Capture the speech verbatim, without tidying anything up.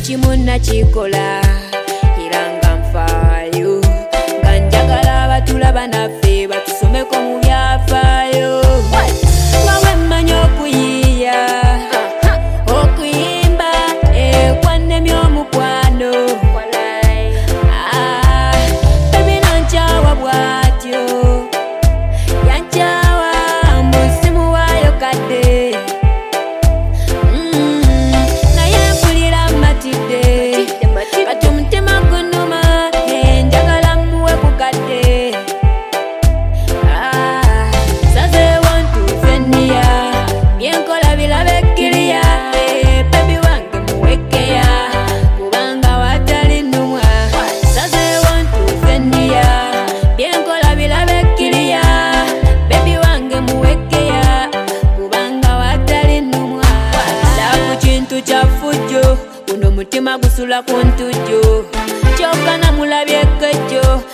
ekimu nakikola era nga nfaayo nga njagala abatulaba naffe batusomeko mu byafaayo nga wemmanya okuyiiya okuyimba ekwannemya omukwano bebi nonkyawa bwatyo yankyawa musimu waayo kadde naye mpulira matidde kati omutima gunuma njagala muwe ku kadde sazeewo ntuuze nniya byenkola birabe kiriya bebi wange muwekeya kubanga watali nnumwa sazeewo ntuuze nniya byenkola birabe kiriya bebi wange muwekeya kubanga watali nnumwa laavu kintu kya ffujjo guno mutima gusula ku ntujjo kyokka namulabyeko ejjo